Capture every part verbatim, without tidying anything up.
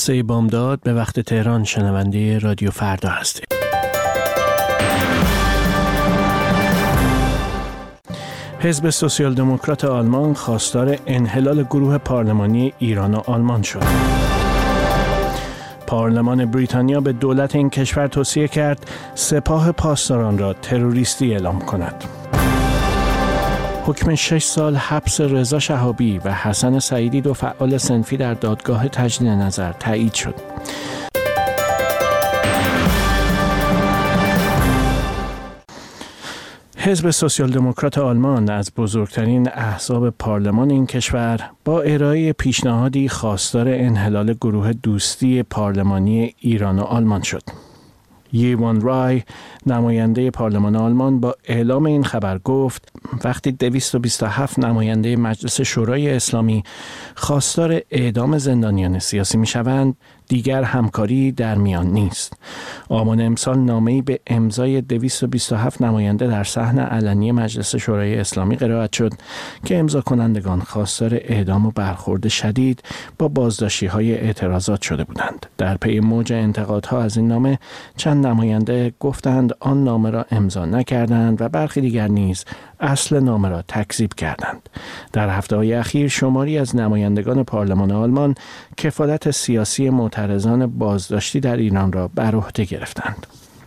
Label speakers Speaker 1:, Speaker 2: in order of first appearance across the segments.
Speaker 1: سه بامداد به وقت تهران شنونده رادیو فردا هستید. حزب سوسیال دموکرات آلمان خواستار انحلال گروه پارلمانی ایران و آلمان شد. پارلمان بریتانیا به دولت این کشور توصیه کرد سپاه پاسداران را تروریستی اعلام کند. حکم شش سال حبس رضا شهابی و حسن سعیدی، دو فعال صنفی، در دادگاه تجدید نظر تایید شد. حزب سوسیال دموکرات آلمان از بزرگترین احزاب پارلمان این کشور با ارائه پیشنهادی خواستار انحلال گروه دوستی پارلمانی ایران و آلمان شد. یوان رای، نماینده پارلمان آلمان، با اعلام این خبر گفت وقتی دویست و بیست و هفت نماینده مجلس شورای اسلامی خواستار اعدام زندانیان سیاسی می شوند، دیگر همکاری در میان نیست. آبان امسال نامه‌ای به امضای دویست و بیست و هفت نماینده در صحن علنی مجلس شورای اسلامی قرائت شد که امضا کنندگان خواستار اعدام و برخورد شدید با بازداشتی‌های اعتراضات شده بودند. در پی موج انتقادها از این نامه، چند نماینده گفتند آن نامه را امضا نکردند و برخی دیگر نیز اصل نامه را تکذیب کردند. در هفته‌های اخیر شماری از نمایندگان پارلمان آلمان کفالت سیاسی معترضان بازداشتی در ایران را بر عهده گرفتند.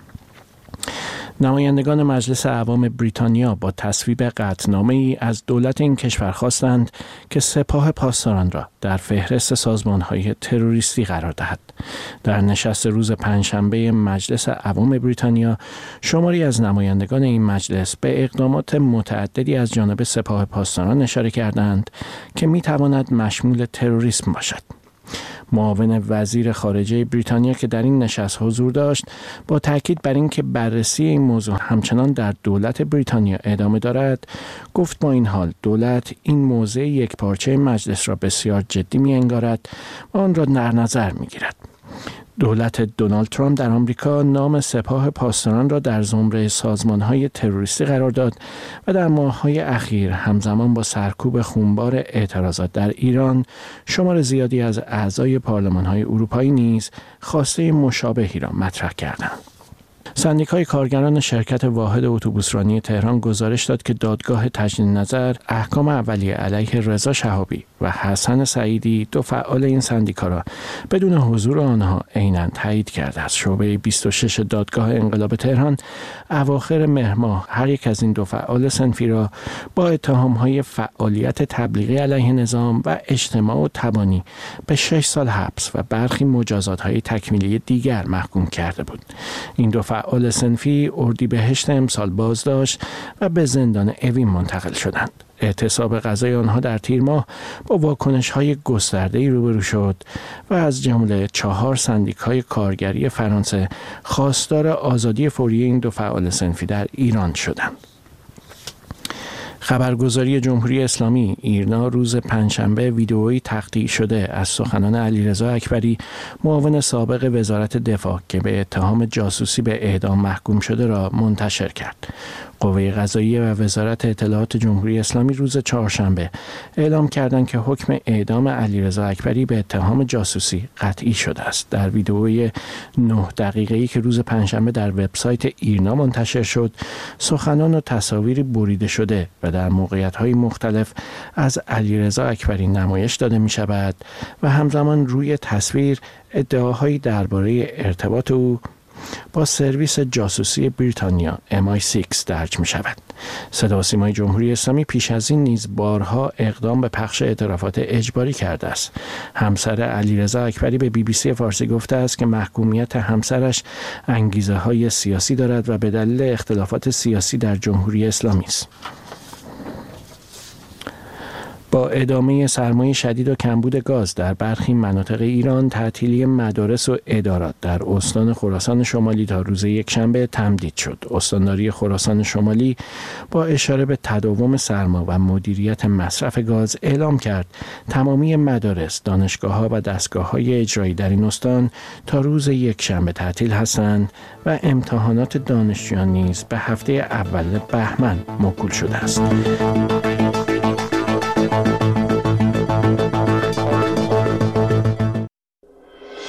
Speaker 1: نمایندگان مجلس اعوام بریتانیا با تصویب قطعنامه‌ای از دولت این کشور خواستند که سپاه پاسداران را در فهرست سازمان‌های تروریستی قرار دهد. در نشست روز پنجشنبه مجلس اعوام بریتانیا، شماری از نمایندگان این مجلس به اقدامات متعددی از جانب سپاه پاسداران اشاره کردند که می‌تواند مشمول تروریسم باشد. معاون وزیر خارجه بریتانیا که در این نشست حضور داشت، با تاکید بر اینکه بررسی این موضوع همچنان در دولت بریتانیا ادامه دارد، گفت با این حال دولت این موضع یکپارچه مجلس را بسیار جدی می‌انگارد و آن را در نظر می‌گیرد. دولت دونالد ترامپ در آمریکا نام سپاه پاسداران را در زمره سازمان‌های تروریستی قرار داد و در ماه‌های اخیر همزمان با سرکوب خونبار اعتراضات در ایران، شمار زیادی از اعضای پارلمان‌های اروپایی نیز خواسته مشابهی را مطرح کردند. سندیکای کارگران شرکت واحد اتوبوسرانی تهران گزارش داد که دادگاه تجدید نظر احکام اولیه علیه رضا شهابی و حسن سعیدی، دو فعال این سندیکا، را بدون حضور آنها عیناً تایید کرده است. شعبه بیست و شش دادگاه انقلاب تهران اواخر مهر ماه هر یک از این دو فعال صنفی را با اتهام‌های فعالیت تبلیغی علیه نظام و اجتماع و تبانی به شش سال حبس و برخی مجازات‌های تکمیلی دیگر محکوم کرده بود. این دو فعال صنفی اردیبهشت امسال بازداشت و به زندان اوین منتقل شدند. اعتصاب قضای آنها در تیر ماه با واکنش‌های گسترده‌ای روبرو شد و از جمله چهار سندیکای کارگری فرانسه خواستار آزادی فوری این دو فعال صنفی در ایران شدند. خبرگزاری جمهوری اسلامی ایرنا روز پنجشنبه ویدئویی تقطیع شده از سخنان علیرضا اکبری، معاون سابق وزارت دفاع که به اتهام جاسوسی به اعدام محکوم شده، را منتشر کرد. قوه قضاییه و وزارت اطلاعات جمهوری اسلامی روز چهارشنبه اعلام کردند که حکم اعدام علیرضا اکبری به اتهام جاسوسی قطعی شده است. در ویدئوی نه دقیقه‌ای که روز پنجشنبه در وبسایت ایرنا منتشر شد، سخنان و تصاویری بریده شده و در موقعیت‌های مختلف از علیرضا اکبری نمایش داده می‌شود و همزمان روی تصویر ادعاهایی درباره ارتباط او با سرویس جاسوسی بریتانیا ام آی شش درج می شود. صدا و سیمای جمهوری اسلامی پیش از این نیز بارها اقدام به پخش اعترافات اجباری کرده است. همسر علیرضا اکبری به بی بی سی فارسی گفته است که محکومیت همسرش انگیزه های سیاسی دارد و به دلیل اختلافات سیاسی در جمهوری اسلامی است. با ادامه سرمای شدید و کمبود گاز در برخی مناطق ایران، تعطیلی مدارس و ادارات در استان خراسان شمالی تا روز یکشنبه تمدید شد. استانداری خراسان شمالی با اشاره به تداوم سرما و مدیریت مصرف گاز اعلام کرد تمامی مدارس، دانشگاه‌ها و دستگاه‌های اجرایی در این استان تا روز یکشنبه تعطیل هستند و امتحانات دانشجویان نیز به هفته اول بهمن موکول شده است.